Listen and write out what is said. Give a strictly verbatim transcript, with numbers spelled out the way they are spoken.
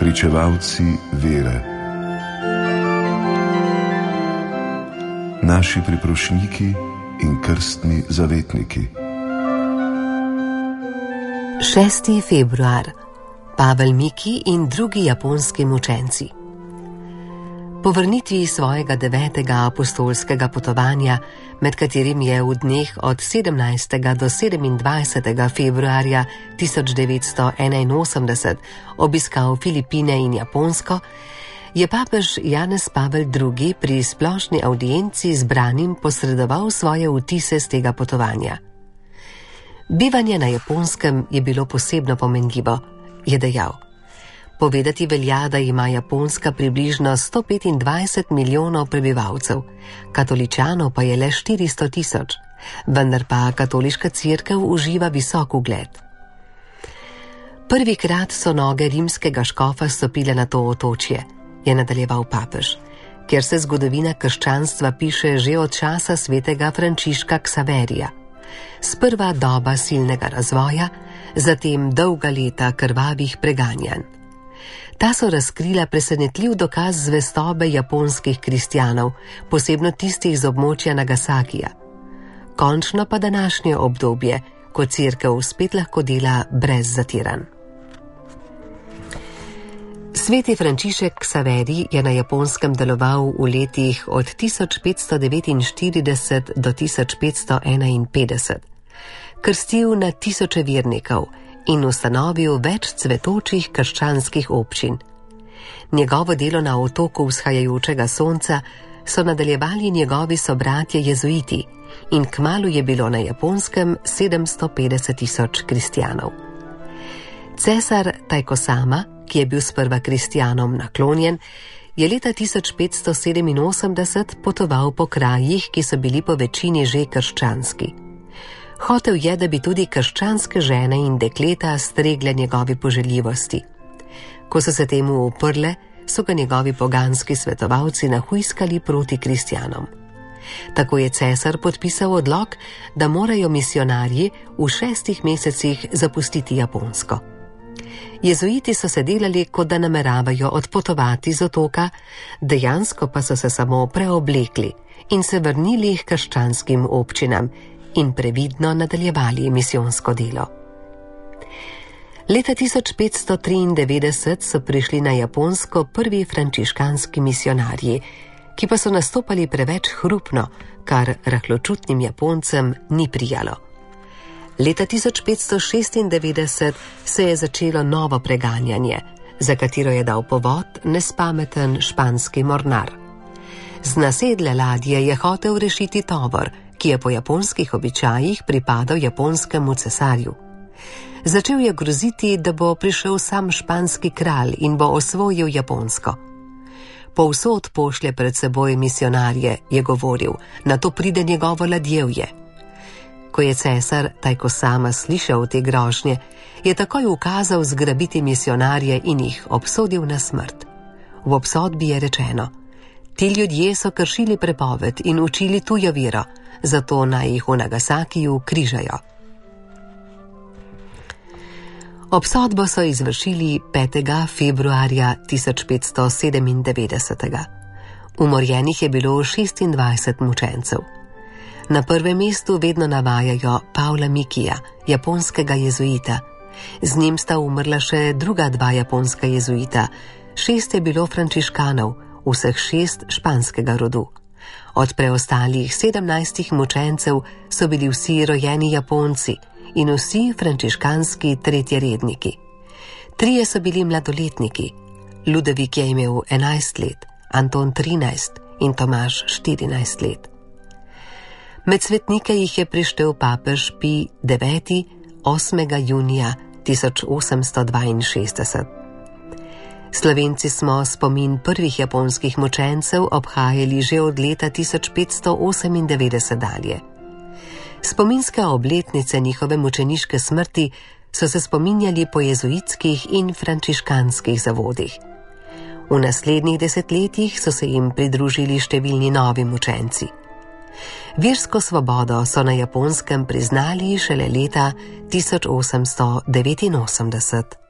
pričevalci vere. Naši priprošniki in krstni zavetniki. šesti februar. Pavel Miki in drugi japonski mučenci. Po vrnitvi svojega devetega apostolskega potovanja, med katerim je v dneh od sedemnajstega do sedemindvajsetega februarja tisoč devetsto enainosemdeset obiskal Filipine in Japonsko, je papež Janez Pavel drugi. pri splošni avdienci zbranim posredoval svoje vtise z tega potovanja. Bivanje na Japonskem je bilo posebno pomenljivo, je dejal. Povedati velja, da ima Japonska približno sto petindvajset milijonov prebivalcev, katoličanov pa je le štiristo tisoč, vendar pa katoliška cerkev uživa visok ugled. Prvikrat so noge rimskega škofa stopile na to otočje, je nadaljeval papež, kjer se zgodovina krščanstva piše že od časa svetega Frančiška Ksaverija. Sprva doba silnega razvoja, zatem dolga leta krvavih preganjanj. Ta so razkrila presenetljiv dokaz zvestobe japonskih kristjanov, posebno tistih z območja Nagasakija. Končno pa današnje obdobje, ko cerkev spet lahko dela brez zatiranj. Sveti Frančišek Ksaverij je na Japonskem deloval v letih od tisoč petsto devetinštirideset do tisoč petsto enainpetdeset. Krstil na tisoče vernikov in ustanovil več cvetočih krščanskih občin. Njegovo delo na otoku vzhajajočega sonca so nadaljevali njegovi sobratje jezuiti in kmalu je bilo na Japonskem sedemsto petdeset tisoč kristjanov. Cesar Tajkosama, ki je bil sprva kristjanom naklonjen, je leta tisoč petsto sedeminosemdeset potoval po krajih, ki so bili po večini že krščanski. Hotel je, da bi tudi krščanske žene in dekleta stregle njegovi poželjivosti. Ko so se temu uprle, so ga njegovi poganski svetovalci nahujskali proti kristjanom. Tako je cesar podpisal odlok, da morajo misionarji v šestih mesecih zapustiti Japonsko. Jezuiti so se delali, kot da nameravajo odpotovati z otoka, dejansko pa so se samo preoblekli in se vrnili k krščanskim občinam in previdno nadaljevali misijonsko delo. Leta tisoč petsto triindevetdeset so prišli na Japonsko prvi frančiškanski misionarji, ki pa so nastopali preveč hrupno, kar rahločutnim Japoncem ni prijalo. Leta tisoč petsto šestindevetdeset se je začelo novo preganjanje, za katero je dal povod nespameten španski mornar. Z nasedle ladje je hotel rešiti tovor, ki je po japonskih običajih pripadal japonskemu cesarju. Začel je groziti, da bo prišel sam španski kralj in bo osvojil Japonsko. Povsod pošlje pred seboj misionarje, je govoril, nato pride njegovo ladjevje. Ko je cesar Tajkosama slišal te grožnje, je takoj ukazal zgrabiti misionarje in jih obsodil na smrt. V obsodbi je rečeno: ti ljudje so kršili prepoved in učili tujo vero, zato naj jih v Nagasakiju križajo. Obsodbo so izvršili petega februarja tisoč petsto sedemindevetdeset. Umorjenih je bilo šestindvajset mučencev. Na prvem mestu vedno navajajo Pavla Mikija, japonskega jezuita. Z njim sta umrla še druga dva japonska jezuita, šest je bilo frančiškanov, vseh šest španskega rodu. Od preostalih sedemnajstih mučencev so bili vsi rojeni Japonci in vsi frančiškanski tretjeredniki. Trije so bili mladoletniki, Ludovik je imel enajst let, Anton trinajst in Tomaž štirinajst let. Med svetnike jih je prištel papež Pij deveti osmega junija tisoč osemsto dvainšestdeset. Slovenci smo spomin prvih japonskih mučencev obhajali že od leta tisoč petsto osemindevetdeset dalje. Spominske obletnice njihove mučeniške smrti so se spominjali po jezuitskih in frančiškanskih zavodih. V naslednjih desetletjih so se jim pridružili številni novi mučenci. Versko svobodo so na Japonskem priznali šele leta tisoč osemsto devetinosemdeset.